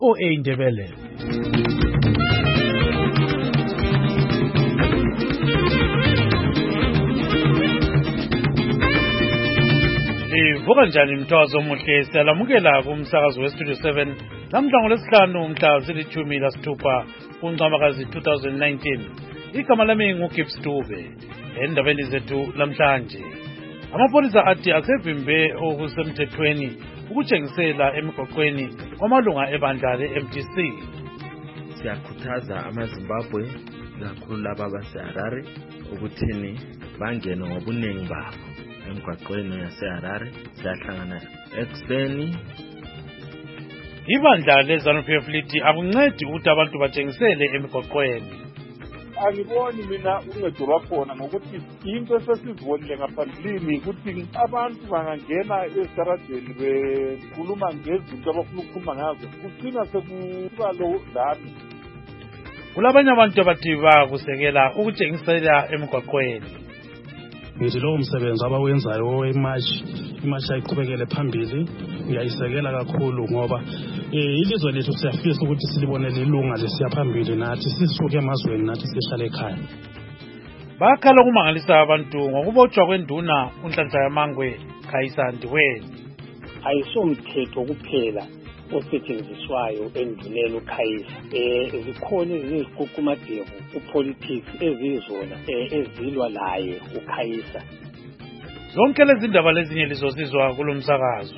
VOA Ndebele. Livuka njani mthwazo omuhle siyalamukela kumsakazo weStudio 7 namhla ngolesihlanu mhla zili-16 kuNcwabakazi 2019. Igama lami nguGibbs Dube. Endabeni zethu lamhlanje, amapolisa athi asevimbe okusemthethweni ukutshengisela emigwaqweni kwamalunga ebandla le-MDC. Siyakhuthaza amaZimbabwe kakhulu laba baseHarare ukuthini bangene ngobuningi babo emigwaqweni yaseHarare. Siyahlangana ekuseni. Ibandla le-ZANU-PF lithi akuncedi ukuthi abantu batshengisele emigwaqweni. Angiboni mina uncedo lwakhona ngokuthi into esesizibonile ngaphambilini ukuthi abantu bangangena esitaradeni bekhuluma ngezinto abafuna ukukhuluma ngazo kugcina sekuba lo dlami. Kulabanye abantu abathi bakusekela ukutshengisela emigwaqweni. Ngithi lowo msebenzi abawenzayo imashi ayiqhubekele phambili ngiyayisekela kakhulu ngoba ilizwe lethu siyafisa ukuthi silibonele ilunga lesiya phambili nathi sisuke emazweni nathi sihlale ekhaya. Bakhala ukumangalisa abantu ngokubotshwa kwenduna uNhlanhla Yamangwe Khayisa Ndiweni. Ayisomthetho kuphela osetshenziswayo enduneni uKhayisa. Zikhona eziququmadevu upolitics ezizona ezilwa laye uKhayisa. Zonke lezi ndaba lezinye lizosizwa kulomsakazo.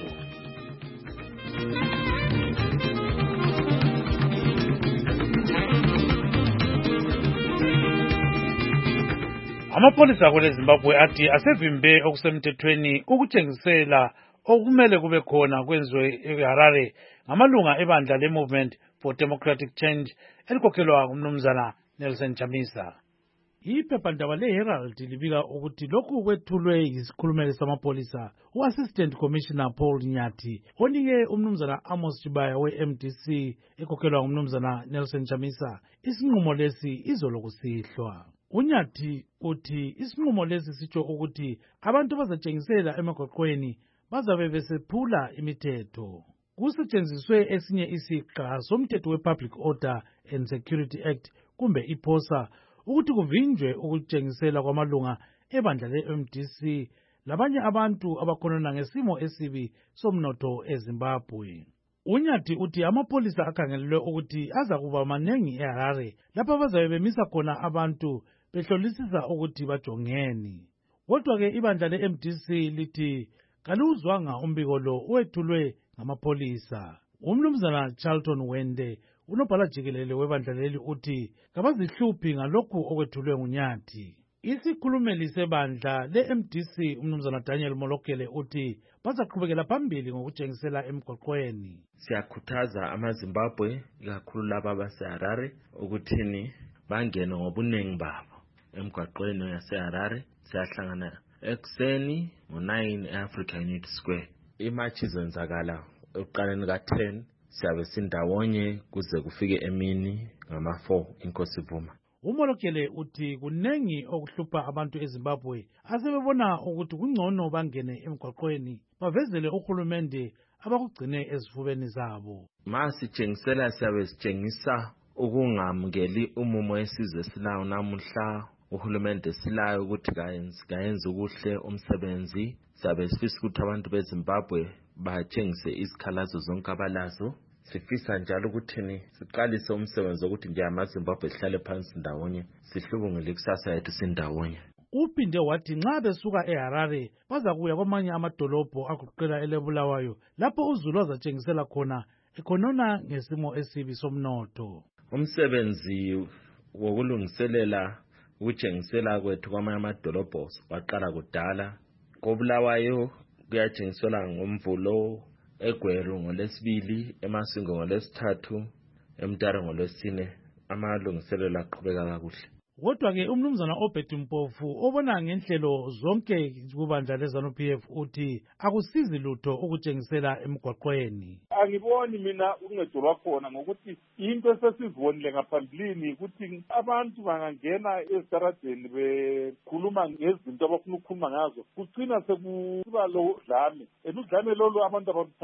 Amapolisa kweleZimbabwe athi asevimbe okusemthethweni ukutshengisela okumele kube khona kwenziwe eHarare ngamalunga ebandla le-Movement for Democratic Change elikhokhelwa ngumnumzana Nelson Chamisa. Iphephandaba le-Herald libika ukuthi lokhu kwethulwe yisikhulumeli samapolisa u-Assistant Commissioner Paul Nyathi onike umnumzana Amos Chibaya we-MDC ekhokhelwa ngumnumzana Nelson Chamisa isinqumo lesi izolo kusihlwa. Unyathi uthi isinqumo lesi sitsho ukuthi abantu bazatshengisela emigwaqweni bazabe besephula imithetho. Kusetshenziswe esinye isiqa somthetho we-Public Order and Security Act kumbe iPOSA ukuthi kuvinjwe ukutshengisela kwamalunga ebandla le-MDC labanye abantu abakhonona ngesimo esibi somnotho eZimbabwe. Unyathi uthi amapolisa akhangelelwe ukuthi azakuba manengi eHarare lapho bazabe bemisa khona abantu behlolisisa ukuthi bajongeni. Kodwa-ke ibandla le-MDC lithi kaliwuzwanga umbiko lo wethulwe ngamapolisa. Umnumzana Charlton Wende unobhala jikelele webandla leli uthi kabazihluphi ngalokhu okwethulwe nguNyathi. Isikhulumeli sebandla le-MDC umnumzana Daniel Molokele uthi bazaqhubekela phambili ngokutshengisela emigwaqweni. Siyakhuthaza amaZimbabwe kakhulu laba baseHarare ukuthini bangene ngobuningi babo emigwaqweni yaseHarare. Siyahlangana ekuseni ngo-9 e-Africa Unity Square. Imatch izenzakala ekuqaleni ka-10 siyabe sindawonye kuze kufike emini ngama-4 inkosi ivuma. Umolokele uthi kunengi okuhlupha abantu eZimbabwe asebebona ukuthi kungcono bangene emigwaqweni bavezele uhulumende abakugcine ezifubeni zabo. Masitshengisela siyabe sitshengisa ukungamukeli umumo wesizwe esilayo namuhla. Uhulumende silayo ukuthi kayenze ukuhle umsebenzi. Siyabe sifisa ukuthi abantu beZimbabwe batshengise izikhalazo zonke abalazo. Sifisa njalo ukuthi siqalise umsebenzi wokuthi nje amaZimbabwe sihlale phansi ndawonye sihlubungele ikusasa yethu sindawonye. Uphinde wathi nxa besuka eHarare bazakuya kwamanye amadolobho agoqela eleBulawayo lapho uzulu azatshengisela khona ekhonona ngesimo esibi somnotho. Umsebenzi wokulungiselela ukutshengisela kwethu kwamanye amadolobho waqala kudala. KoBulawayo kuyatshengisela ngoMvulo, eGweru ngoLwesibili, eMasingo ngoLwesithathu, eMtare ngoLwesine. Amalungiselelo aqhubeka kakuhle. Kodwa-ke umnumzana Obed Mpofu obona ngenhlelo zonke kubandla le-ZANU-PF uthi akusizi lutho ukutshengisela emigwaqweni. Angiboni mina uncedo lwakhona ngokuthi into esesizibonile ngaphambilini ukuthi abantu bangangena esitaradeni bekhuluma ngezinto abafuna ukukhuluma ngazo kugcina sekuba lo dlame. Udlame lolu abantu abaluthandi.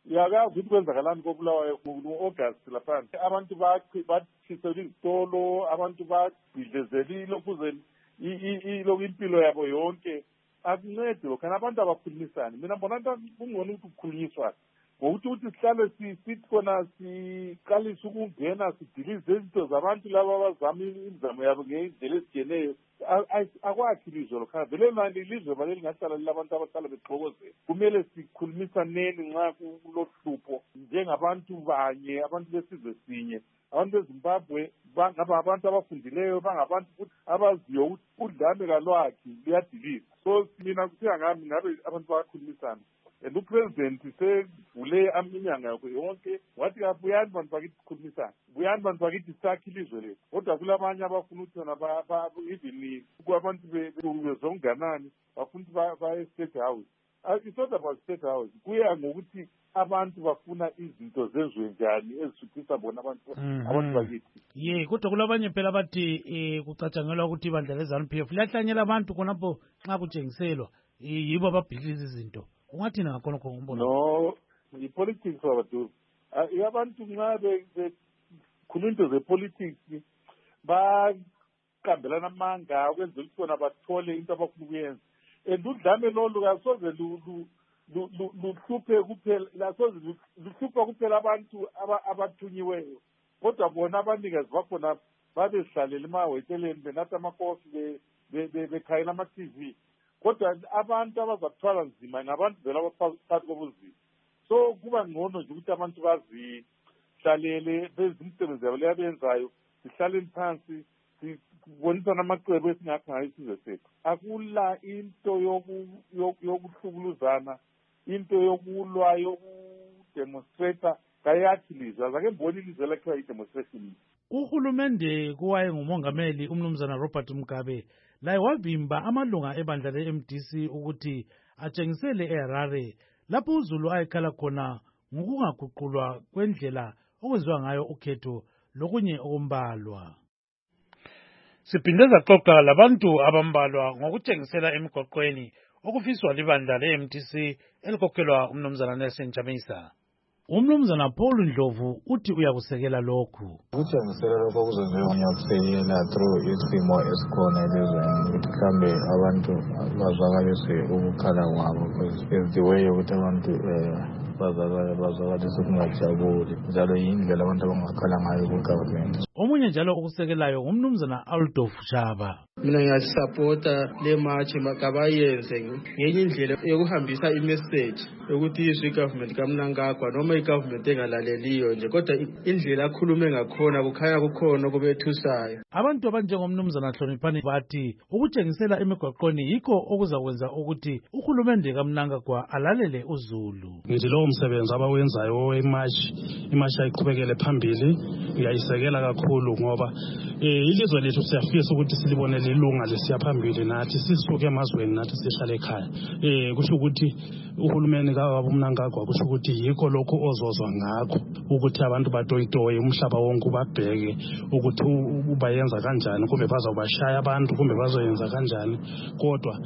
yakazi ukuthi kwenzakalani koBulawayo ngo-August lapha abantu bathisela izitolo, abantu bagqidlezelile ukuze impilo yabo yonke. Akuncedi lokho, abantu abakhulumisani. Mina mbona kungcono ukuthi kukhulunyiswane ngokuthi sihlale sithi khona siqalise ukungena sidilize izinto zabantu laba abazama imizamo yabo ngendlela ezigeneyo. Akwakhi ilizwe lokho, vele manje ilizwe baleli ngahlala labantu abahlala bexokozela. Kumele sikhulumisaneni nxa kulohlupho njengabantu banye, abantu besizwe sinye. Abantu beZimbabwe bangaba abantu abafundileyo, bangabantu futhi abaziyo ukuthi udlame kalwakhi luyadilisa. So mina kuthiwa ngami ngabe abantu bayakhulumisana. And upresident sevule inyanga yakho yonke wathi abuyani bantu bakithi sikhulumisana, buyani bantu bakithi sakhe ilizwe lethu. Kodwa kulabanye abafuna ukuthi even kwabantu bezonganani bafuna ukuthi baye State House. It's not about State House, kuya ngokuthi abantu bafuna izinto zenziwe njani ezisuthisa bona abantu bakithi. Kodwa kulabanye phela bathi kucatshangelwa ukuthi ibandla leZANU-PF liyahlanyela abantu khonapho nxa kutshengiselwa yibo ababhidliza izinto. Ungathina ngakhonokho ngombono? No, i-politics wabadu. Abantu nxa bekhuluma into ze-politics baqambelana amanga ukwenza ukuthi bona bathole into abafuna ukuyenza. And udlame lolu kasoze luhluphe kuphela abantu abathunyiweyo, kodwa bona abanikazi bakhona babehlalele emahoteleni benatha amakofi bekhayela ama-TV. Kodwa abantu abazathwala nzima ngabantu vele abaphakathi kobuzima. So kuba ngcono nje ukuthi abantu bazihlalele benze imisebenzi yabo leyabenzayo, sihlaleni phansi sibonisana amacebo esingakha ngayo isizwe sethu. Akula into yokuhlukuluzana, into yokulwa, yokudemonstrata kayathi lizwe. Azake mboni ilizwe lakhiwa i-demonstration. Uhulumende kuwaye ngumongameli umnumzana Robert Mugabe laye wavimba amalunga ebandla le-MDC ukuthi atshengisele eHarare lapho uZulu ayekhala khona ngokungaguqulwa kwendlela okwenziwa ngayo ukhetho lokunye okumbalwa. Siphinde saxoxa labantu abambalwa ngokutshengisela emigoqweni okufiswa libandla le-MDC elikhokhelwa umnumzana Nelson Chamisa. Umnumzana Paul Ndlovu uthi uyakusekela lokhu. Ukutshengisela lokho kuzenziwa ngiyakusekela through isimo esikhona elizweni ukuthi mhlambe abantu bazwakalise ukukhala kwabo, because the way ukuthi abantu bazakalise ukungajabuli, njalo yindlela abantu abangakhala ngayo ku-government. Omunye njalo ukusekelayo ngumnumzana Aldolf Shaba. Mina ngiyasupporta le march makabayenze ngenye indlela yokuhambisa imessage yokuthi izwe government kaMnangagwa noma igovernment engalaleliyo nje, kodwa indlela akhulume ngakhona kukhanya kukhona okubethusayo. Abantu abanjengomnumzana Hloniphani bathi ukutshengisela emigwaqweni yikho okuzakwenza ukuthi uhulumende kaMnangagwa alalele uZulu. Ngithi lowo msebenzi abawenzayo imarch ayiqhubekele phambili ngiyayisekela kakhulu ngoba ilizwe lethu siyafisa ukuthi silibone lilunga lesiya phambili nathi sisuke emazweni nathi sihlale ekhaya. Kusho ukuthi uhulumeni kaMnangagwa kusho ukuthi yikho lokho ozozwa ngakho ukuthi abantu batoyitoye umhlaba wonke ubabheke ukuthi ubayenza kanjani, kumbe bazobashaya abantu, kumbe bazoyenza kanjani. Kodwa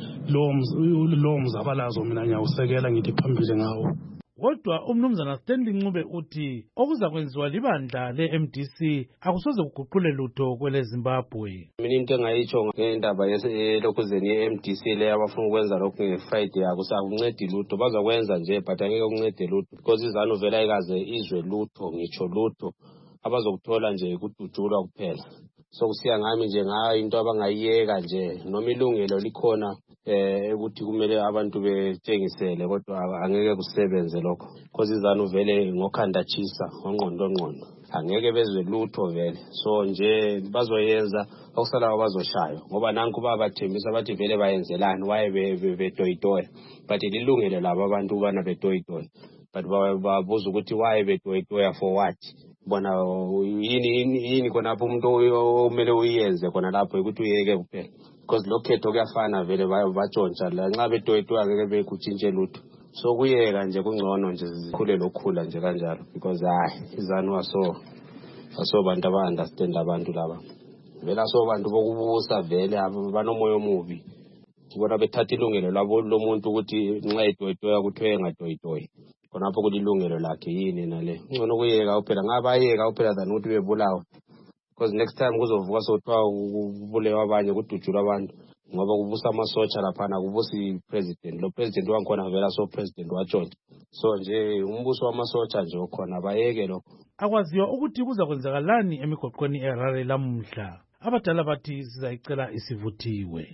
lowo mzabalazo mina ngiyawusekela ngithi phambili ngawo. Kodwa umnumzana Stanley Ncube uthi okuzakwenziwa libandla le-MDC akusoze kuguqule lutho kwele Zimbabwe. Mina into engayitsho ngendaba yelokhuzeni ye-MDC le abafuna ukwenza lokhu nge-Friday akusakuncedi lutho, bazakwenza nje but angeke kuncede lutho because iZANU vele ayikaze izwe lutho, ngitsho lutho abazokuthola nje kudutshulwa kuphela. So kusiya ngami nje ngayo into abangayiyeka nje noma ilungelo likhona ukuthi kumele abantu betshengisele, kodwa angeke kusebenze lokho because iZANU vele ngokhanda chisa ngqondo angeke bezwe lutho vele. So nje bazoyenza okusalayo bazoshaya ngoba nanku babathembisa bathi vele bayenzelani waye betoyitoya, but lilungelo labo abantu ubana betoyitoya, but babuza ukuthi waye betoyitoya for what. Bona yini khonapho umuntu omele uyenze khona lapho ukuthi uyeke kuphela because lokhetho kuyafana vele batshontsha la nxa betoyitoya ngeke bekutshintshe lutho. So kuyeka nje kungcono nje zikhule lokhula nje kanjalo because iZANU aso bantu aba-understand abantu laba vele aso bantu bokubusa vele banomoya omubi. Bona bethatha ilungelo labo lomuntu ukuthi nxa etoyitoya kuthiwe engatoyitoyi. khonapho kulilungelo lakhe yini nale ngcono kuyeka phela ngabayeka phela than ukuthi bebulawa because next time kuzovuka sokuthiwa kubulewa abanye kudutshulwa abantu ngoba kubusa amasotsha laphana kubusi president lo president wangikhona vela so president watshontsha so nje umbuso wamasotsha nje okhona bayeke lo akwaziwa ukuthi kuza kwenzakalani emigoqweni eHarare lamuhla abadala bathi sizayicela isivuthiwe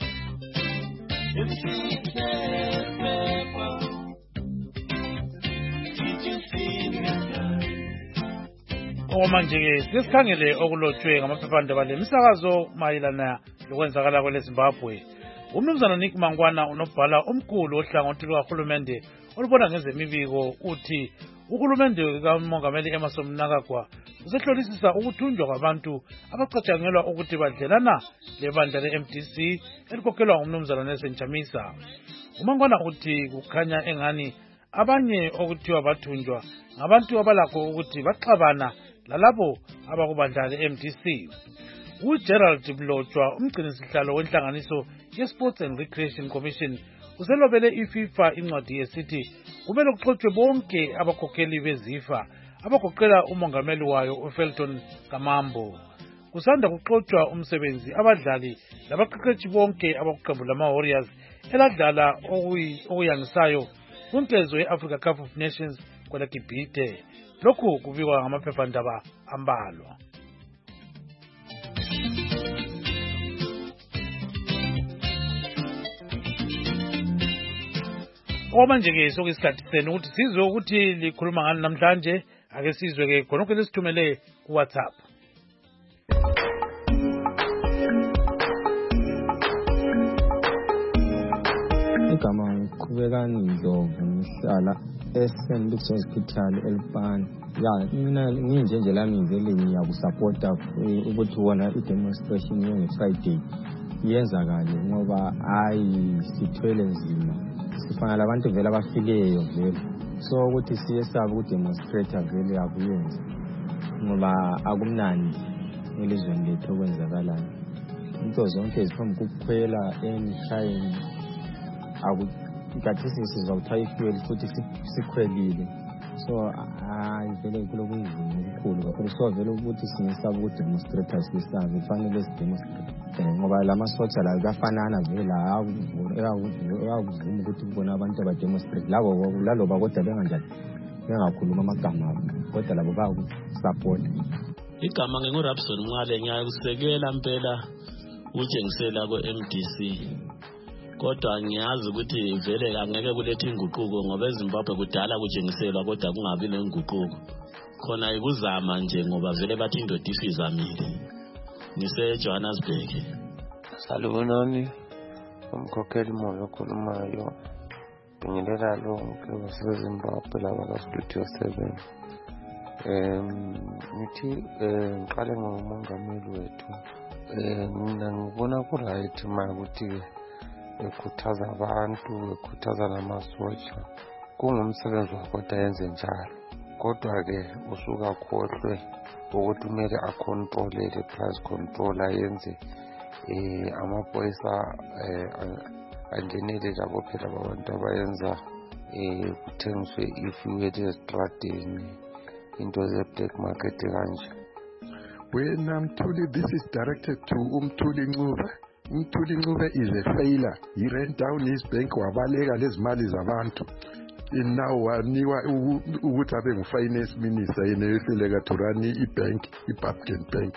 manje-ke sesikhangele okulotshwe ngamaphephandaba lemisakazo mayelana lokwenzakala kweleZimbabwe. Umnumzana Nick Mangwana unobhala omkhulu ohlangothi lukahulumende olubona ngezemibiko uthi uhulumende kaMongameli Emmerson Mnangagwa usehlolisisa ukuthunjwa kwabantu abacatshangelwa ukuthi badlelana lebandla le-MDC elikhokhelwa ngumnumzana Nelson Chamisa. uMangwana uthi kukhanya engani abanye okuthiwa bathunjwa ngabantu abalakho ukuthi baxabana lalabo abakubandla le-MDC. uGerald Mlotshwa umgcinisihlalo wenhlanganiso ye-Sports and Recreation Commission uselobele iFIFA incwadi yesithi kumele kuxoxwe bonke abakhokheli bezifa abagoqela umongameli wayo uFelton Kamambo. Kusanda kuxoxwa umsebenzi abadlali labaqeqeshi bonke abakuqembu lama-Warriors eladlala okuyangisayo kunkezo ye-Africa Cup of Nations kweleGibhite. Lokhu kubikwa ngamaphephandaba ambalwa. Manje-ke sokuyisikhathi senu ukuthi sizwe ukuthi likhuluma ngani namhlanje. Ake sizwe-ke khonokho lesithumele kuWhatsApp. Igama ngiqhubekani Ndlovu ngihlala eSt Luke's Hospital eLupane. Mina nginjenje lami ngivele ngiyakusupporta ukuthi wona i-demonstration ye-Friday iyenzakale ngoba hayi sithwele nzima. Sifanele abantu vele abafileyo vele. So ukuthi siyesaba ukudemonstrate vele akuyenza ngoba akumnandi elizweni lethu okwenzakalayo. Into zonke ziphambi kokukhwela emshayeni akathisi sizawuthatha ifuel futhi sikhwelile. So vele kulokunzima okukhulu kakhulu. So vele ukuthi siyesaba ukudemonstrate sisabe kufanele sidemonstrate ngoba lamasotsha la bafanana vele ayakuvuma ukuthi kubona abantu abademonstrate laloba kodwa benganjani bengakhuluma amagama kodwa labo bayakusupport. Igama nginguRabson Mngale ngiyakusekela impela utshengisela kwe-MDC kodwa ngiyazi ukuthi vele angeke kulethe inguquko ngoba eZimbabwe kudala kutshengiselwa kodwa kungabi nenguquko khona ikuzama nje ngoba vele bathi indoda ifizamile. NgiseJohannesburg. Salubonani umkhokheli moyo okhulumayo bingelela lonke baseZimbabwe laba kaStudio 7. Ngithi ngiqale ngomongameli wethu. Mina ngibona ku-right ukuthi ekhuthaza abantu ekhuthaza namasotsha kungumsebenzi wakho kodwa yenze njalo kodwa-ke usuka khohlwe ukuthi kumele acontrolele price control ayenze amaphoyisa angenele labo phela abantu abayenza kuthengiswe ifuel ezitradeni into ze-black market kanje. Wena Mthuli, this is directed to Umthuli Ncube. Umthuli Ncube is a failure. He ran down his bank wabaleka lezi mali zabantu. Now wanikwa ukuthi abe ngu-finance minister yenehluleka to run i-bank, i-Babken Bank.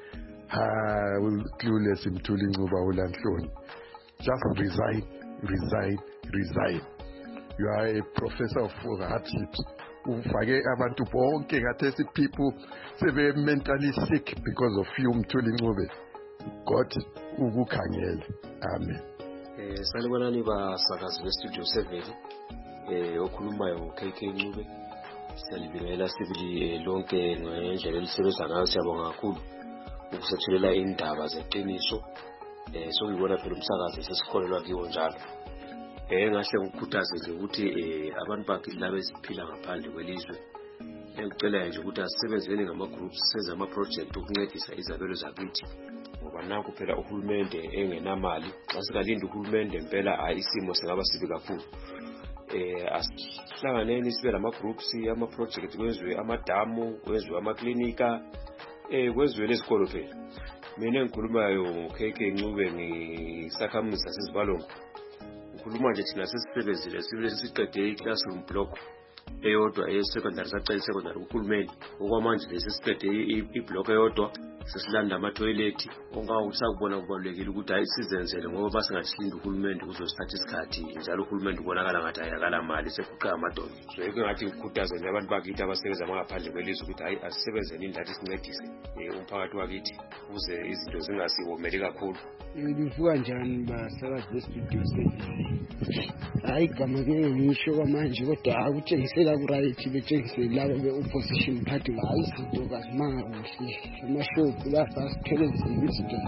Clueless Mthuli Ncube ulanhloni. Just resign. You are a professor of hardships. Ufake abantu bonke ngathesi people sebe mentally sick because of you Mthuli Ncube. God ukukhangele. Amen. Salibonani basakazi beStudio 7 okhulumayo uKK Ncube. Salibingelela sibili lonke ngendlela elisebenza ngayo siyabonga kakhulu ukusethulela indaba zeqiniso. So ngibona phela umsakazi sesikholelwa kiwo njalo. Ngahle ukukhuthaze ukuthi abantu bakithi laba esiphila ngaphandle kwelizwe engicela nje ukuthi asisebenzeni ngama-groups senze ama-project ukuncedisa izabelo zakithi ngoba naku phela uhulumende engenamali xa singalinda uhulumende impela isimo singaba sibi kakhulu. asihlanganeni sibe lama-groups ama-project kwenziwe amadamu kwenziwe amaklinika kwenziwe lezikolo phela. Mina engikhulumayo KK Ncube ngisakhamuzi sasezibalongo. Ngikhuluma nje thina sesisebenzile sibile sesiqede i-classroom block eyodwa ye-secondary sacela i-secondary kuhulumeni. Okwamanje lesi siqede i-block eyodwa sesilanda ama-toilet. Ongawusakubona kubalulekile ukuthi hayi sizenzele ngoba basingathindi uhulumeni kuzosithatha isikhathi njalo uhulumeni ubonakala ngathi ayakala mali sekuqa amadolo. So yeke ngathi ngikhuthaze abantu bakithi abasebenza ngaphandle kwelizwe ukuthi hayi asisebenzeni indlela sincedise umphakathi wakithi ukuze izinto zingasiwomeli kakhulu. Ngivuka njani basakazi bestudio service? Hayi igama ngeke ngisho kwamanje kodwa akutshengisela ku-right betshengisele labo be-opposition party hayi izinto kazimanga kuhle amashobhu lapha sithole izinto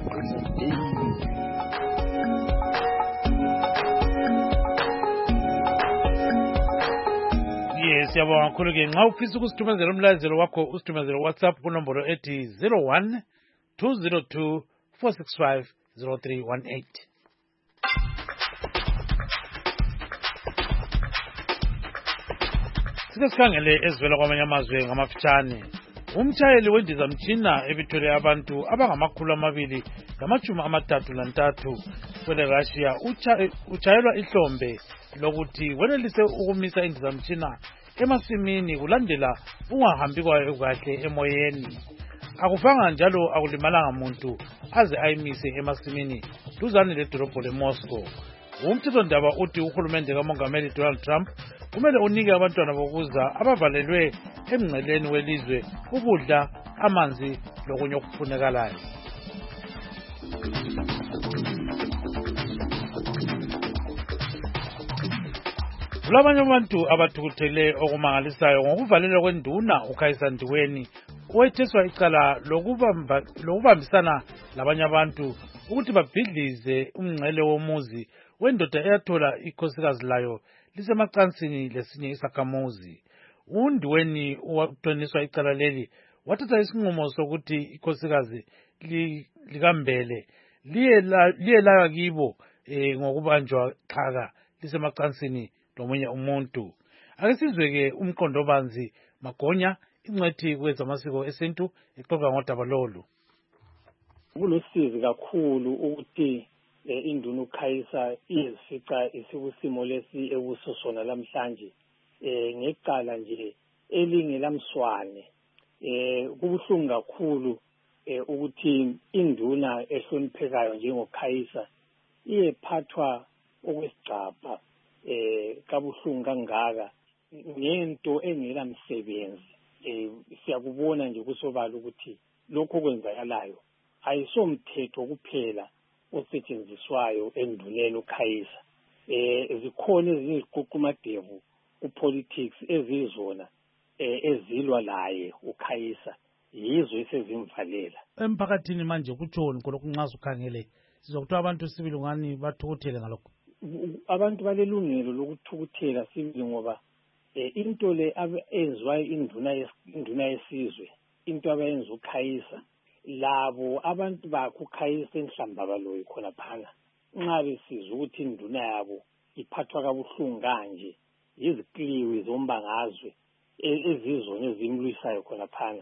Yes, siyabonga kakhulu ke. Nxa ufisa ukusithumezela umlayezelo wakho usithumezele WhatsApp kunombolo ethi 01 202 465 0318. Sike sikhangele ezivela kwamanye amazwe ngamafitshane. Umtshayeli wendizamtshina ebithwele abantu abangama-233 kwele Russia utshayelwa ihlombe lokuthi wenelise ukumisa indizamtshina emasimini kulandela ungahambi kwayo kahle emoyeni. Akufanga njalo akulimalanga muntu aze ayimise emasimini duzane ledolobho leMoscow. Umthethondaba uthi uhulumende kamongameli Donald Trump kumele unike abantwana bokuza abavalelwe emngceleni welizwe ukudla, amanzi lokunye okufunekalayo. Kulabanye abantu abathukuthele okumangalisayo ngokuvalelwa kwenduna uKhayisa Ndiweni owetheswa icala lokubambisana labanye abantu ukuthi babhidlize umngcele womuzi wendoda eyathola ikhosikazi layo lisemacansini lesinye isakhamuzi. uNdiweni owathoniswa icala leli wathatha isinqumo sokuthi ikhosikazi likambele liye layo kibo ngokubanjwa xhaka lisemacansini lomunye umuntu. Ake sizweke umqondobanzi Magonya ingcethi kwezamasiko esintu exoxa ngodaba lolu. Kulusizi kakhulu ukuthi induna uKhayisa izifica isikusimo lesi ekusosona namhlanje ngecala nje elingelamswane. Kubuhlungu kakhulu ukuthi induna ehloniphekayo njengoKhayisa iyephathwa okwesigcabha kabuhlungu kangaka ngento engela msebenzi. Siyakubona nje kusobala ukuthi lokho kwenzakalayo ayisomthetho kuphela osetshenziswayo enduneni uKhayisa. Zikhona ezinye iziququmadevu kupolitics ezizona ezilwa laye uKhayisa yizo esezimvalela. Emphakathini manje kutshoni khonokho nxa ukhangele sizokuthiwa abantu sibili ngani bathukuthele ngalokho. Abantu balelungelo lokuthukuthela sibili ngoba into le enziwayo induna yesizwe, into abayenza uKhayisa labo abantu bakho uKhayisa enhlambabaloyi khona phana nxa besizwe ukuthi induna yabo iphathwa kabuhlungu kanje yizikliwi zombangazwe ezizona ezimlwisayo khona phana.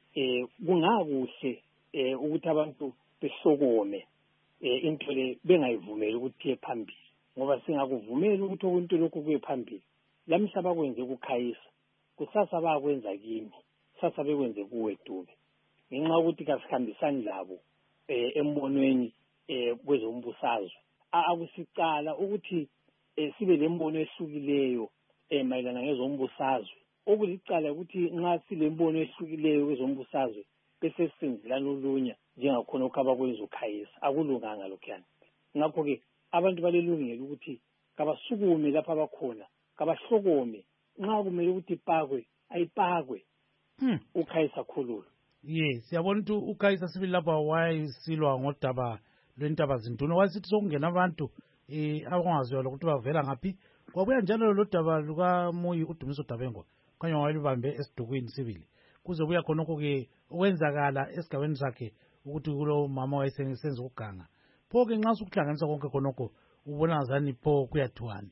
Kungakuhle ukuthi abantu behlokome into le bengayivumeli ukuthi iye phambili, ngoba singakuvumeli ukuthi okunto lokhu kuye phambili lamhla bakwenze kuKhayisa kusasa bakwenza kimi, sasa bekwenze kuwe Dube, ngenxa ukuthi kasihambisani labo embonweni kwezombusazwe. Akusicala ukuthi sibe lembono ehlukileyo mayelana ngezombusazwe. Okulicala ukuthi nxa silembono ehlukileyo kwezombusazwe bese sisenzelana ulunya njengakhona okabakwenza uKhayisa. Akulunganga lokhuyana. Ngakho-ke abantu balelungelo ukuthi kabasukume lapha abakhona, kabahlokome, nxa kumele ukuthi ipakwe ayipakwe uKhayisa khululu. Yes, siyabona ukuthi uKhayisa sibili lapha wayisilwa ngodaba lwentaba zinduna wasithi sokungena abantu abangaziwa lokuthi bavela ngaphi. Kwabuya njalo lodaba lukaMuyi uDumiso Dabengwa kanye wayelibambe esidukwini sibili kuze buya khonokho ke okwenzakala esigabeni sakhe ukuthi kulo mama wayesenza ukuganga. Pho ke nxa sukuhlanganisa konke khonokho ubona ngazani pho kuyathiwani.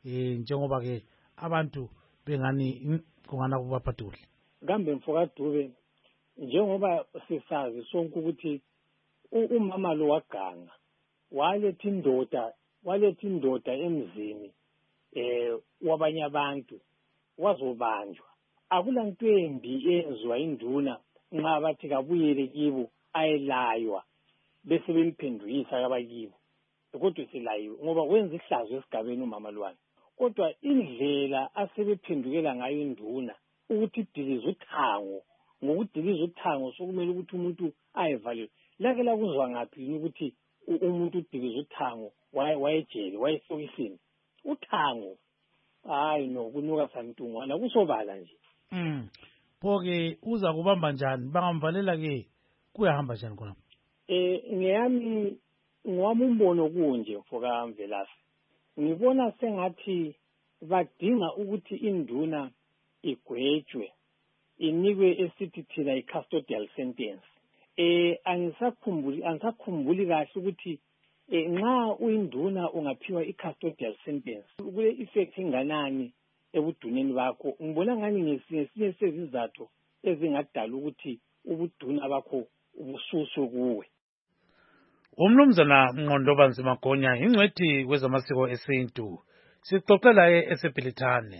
njengoba ke abantu bengani kungana kubaphatha kuhle. Kambe mfokadube njengoba sisazi sonke ukuthi umama lo waganga waletha indoda emzini wabanye abantu wazobanjwa. Akulanto embi enziwa induna nxa bathi kabuyele kibo ayelaywa bese bemphendukisa abakibo kodwa silayiwe ngoba wenza ihlazo esigabeni umama lwana. Kodwa indlela asebephendukela ngayo induna ukuthi idilize uthango, ngokudiliza uthango sokumele ukuthi umuntu ayevalelwe. Lake lakuzwa ngaphi ukuthi umuntu udilize uthango wayejele wayesokisini uthango hayi no kunuka santungwana kusobala nje. Pho-ke uza kubamba njani bangamvalela ke kuyahamba njani khona? Ngiyami umbono kunje mfoka Mvelase. Ngibona sengathi badinga ukuthi induna igwetshwe inikwe esithi thina i-custodial sentence. Angisakhumbuli kahle ukuthi nxa uyinduna ungaphiwa i-custodial sentence kule effect enganani ebuduneni bakho. Ngibona ngani ngesinye sezizathu ezingadala ukuthi ubuduna bakho ubususwe kuwe. Umnumzana Mnqondoba Nzimagonya ingcwethi kwezamasiko esintu sixoxela eseBhilithane.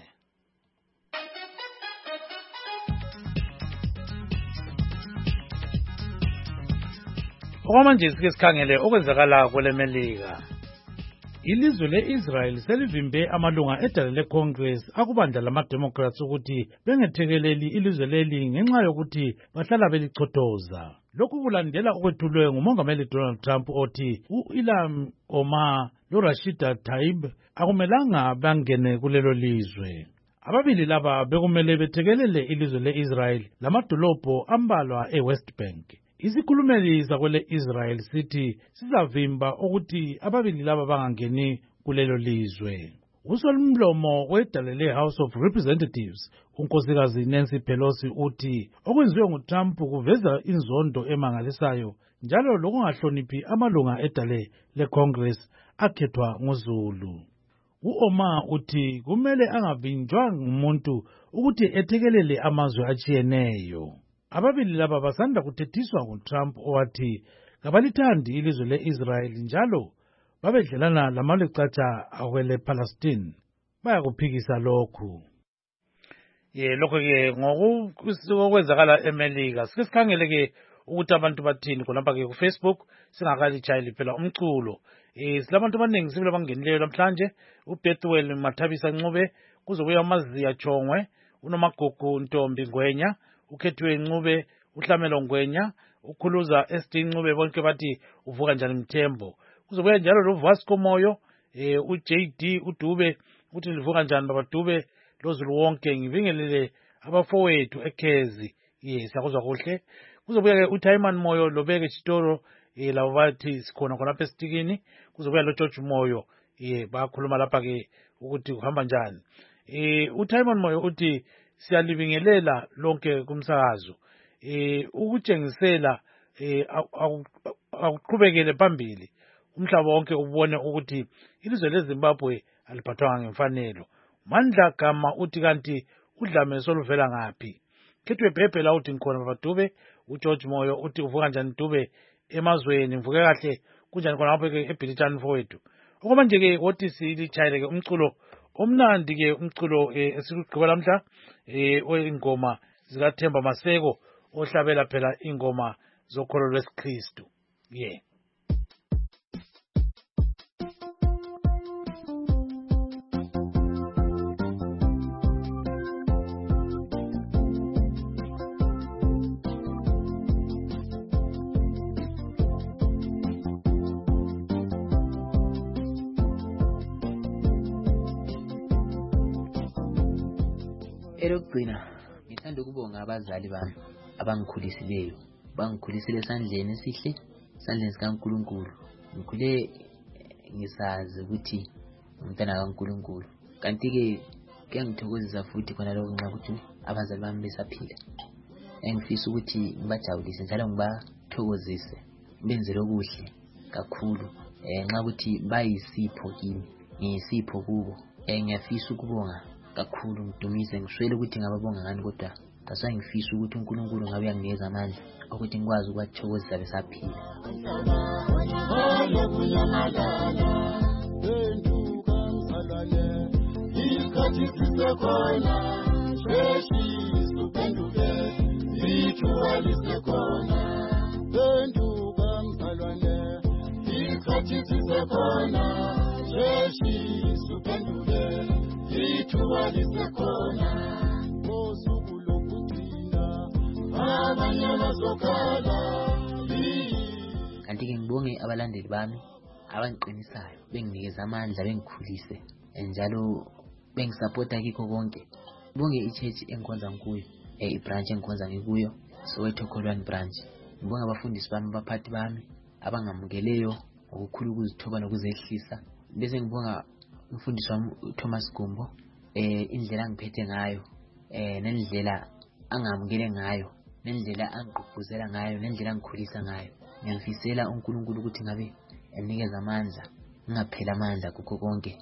Okwamanje sike sikhangele okwenzakala kweleMelika. Ilizwe le-Israel selivimbe amalunga edale le-Congress akubandla lama-Democrats ukuthi bengethekeleli ilizwe leli ngenxa yokuthi bahlala belichothoza. Lokhu kulandela okwethulwe ngumongameli Donald Trump othi u-Ilham Omar lo-Rashida Tlaib akumelanga bangene kulelo lizwe. Ababili laba bekumele bethekelele ilizwe le-Israel lamadolobho ambalwa e-West Bank. Isikhulumeli sakwele Israel sithi sizavimba ukuthi ababili laba bangangeni kulelo lizwe. Usolomlomo wedale le-House of Representatives unkosikazi Nancy Pelosi uthi okwenziwe nguTrump kuveza inzondo emangalisayo njalo lokungahloniphi amalunga edale le-Congress akhethwa nguZulu. U-Omar uthi kumele angavinjwa ngumuntu ukuthi ethekelele amazwe atshiyeneyo. Ababili laba basanda kuthethiswa nguTrump owathi kabalithandi ilizwe le-Israel njalo babedlelana lamalicatha akwele Palestine bayakuphikisa lokhu. Lokho ke ngokukwenzakala eMelika sike sikhangele ke ukuthi abantu bathini khonapha ke kuFacebook singakalitshayeli phela umculo. Silabantu abaningi sibile bangenileyo namhlanje. uBethuel Mathabisa Ncube, kuzobuya uMaziya Chongwe, uNomagugu Ntombi Ngwenya, uKhethiwe Ncube, uHlamelo Ngwenya, uKhuluza SD Ncube, bonke bathi uvuka njani Mthembo. Kuzobuya njalo lo Vasco Moyo, uJD uDube uthi livuka njani baba Dube, loZulu wonke ngivingelele abafowethu eKhezi. Siyakuzwa kuhle. Kuzobuya ke uTaiman Moyo lobeke Chitoro labo bathi sikhona khona lapha esitikini. Kuzobuya lo George Moyo bakhuluma lapha ke ukuthi uhamba njani. uTaiman Moyo uthi siyalibingelela lonke kumsakazo. Ukutshengisela akuqhubekele phambili umhlaba wonke ubone ukuthi ilizwe leZimbabwe aliphathwanga ngemfanelo. Mandla Gama uthi kanti udlame soluvela ngaphi. Khethwe Phephe la uthi ngikhona baba Dube. uGeorge Moyo uthi uvuka njani Dube emazweni mvuke kahle kunjani khona lapha ke eBhilitshani mfowethu. Okwamanje ke wothi silitshayele ke umculo omnandi ke umculo esikugqiba lamhla oyingoma zikaThemba Maseko ohlabela phela ingoma zokholo lwesikristu. Elokugcina ngithanda ukubonga abazali bami abangikhulisileyo, bangikhulisile esandleni esihle, esandleni sikaNkulunkulu. Ngikhule ngisazi ukuthi umntana kaNkulunkulu. Kanti ke kuyangithokozisa futhi khona lokho nxa ukuthi abazali bami besaphila. Engifisa ukuthi ngibajabulise njalo ngibathokozise, benzele okuhle kakhulu. Nxa ukuthi bayisipho kimi, ngiyisipho kubo. ngiyafisa ukubonga kakhulu ngidumise ngiswele ukuthi ngababonga ngani kodwa taswa ngifisa ukuthi uNkulunkulu ngabe yanginikeza amandla ukuthi ngikwazi ukuthokozisa besaphila. Kanti-ke ngibonge abalandeli bami abangiqinisayo benginikeza amandla bengikhulise njalo bengisupporta kikho konke. Ngibonge ichurch engikhonza kuyo, ibranch engikhonza ngikuyo, Soweto Kholwane branch. Ngibonge abafundisi bami, abaphathi bami abangamukeleyo ngokukhulu ukuzithoba nokuzehlisa. Bese ngibonga umfundisi wami uThomas Gumbo, indlela angiphethe ngayo, nendlela angamukele ngayo, nendlela angigqugquzela ngayo, nendlela angikhulisa ngayo. Ngiyamfisela uNkulunkulu ukuthi ngabe enikeza amandla, ngingaphela amandla kukho konke.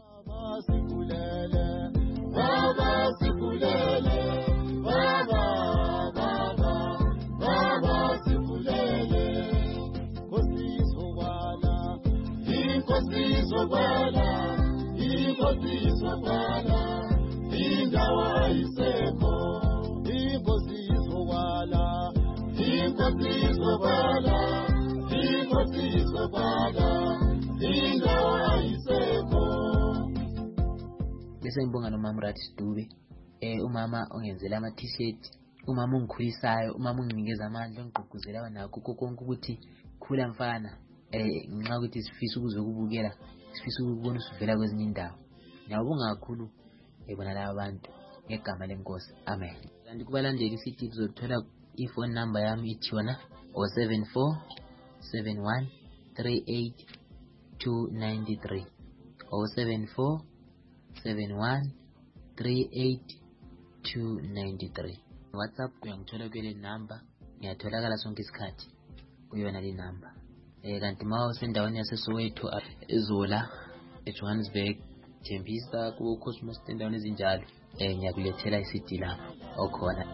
Bese ngibonga noMama Rathi Dube, umama ongenzela ama t-shirt, umama ongikhulisayo, umama onginikeza amandla, ongigqugquzela nakho konke ukuthi khula mfana, ngenxa ukuthi sifisa ukuzokubukela, sifisa ukubona usuvela kwezinye indawo. Ngiyabonga kakhulu bona laba bantu ngegama lenkosi. Amen. Kanti kubalandeli sithi uzothola ifone number yami ithi yona 074 71 38 293 074 71 38 293. WhatsApp uyangithola kule number, ngiyatholakala sonke isikhathi kuyona le number. Kanti mawa sendaweni yaseSoweto, eZola, eJohannesburg, Thembisa, ku Cosmos endaweni ezinjalo, ngiyakulethela iCD lapho okhona.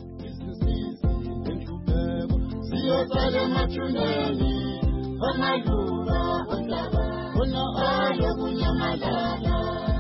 Siyosala mathuneni amaluba ondaba ona alokunyamalala.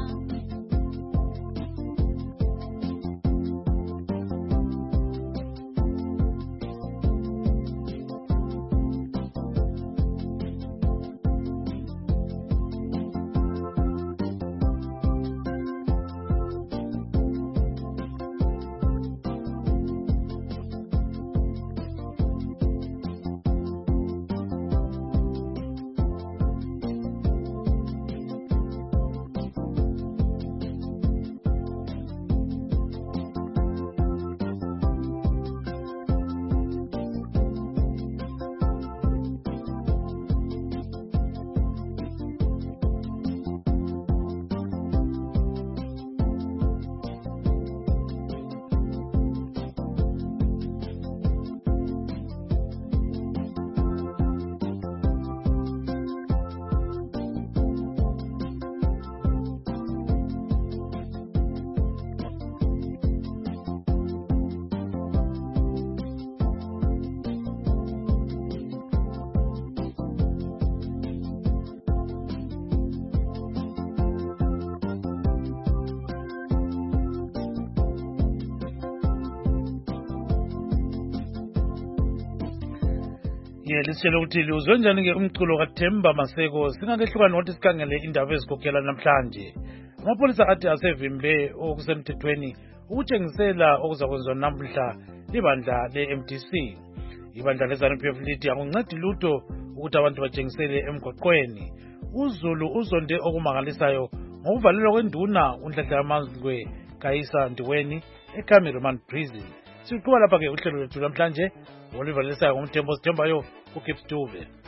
Lisitshela ukuthi liwuzwe njani-ke umculo kaThemba Maseko. Singakehlukani ukuthi sikhangele indaba ezikhokhela namhlanje. Amapolisa athi asevimbe okusemthethweni ukutshengisela okuzakwenziwa namhla libandla le-MDC. Ibandla le-ZANU-PF lithi akuncedi lutho ukuthi abantu batshengisele emgwaqweni. uZulu uzonde okumangalisayo ngokuvalelwa kwenduna uNhlanhla Yamazwe Kayisa Ndiweni eCameron Prison. Siqhubeka lapha ke uhlelo lwethu namhlanje olivalisayo ngomthembo sithembayo uKips Dube.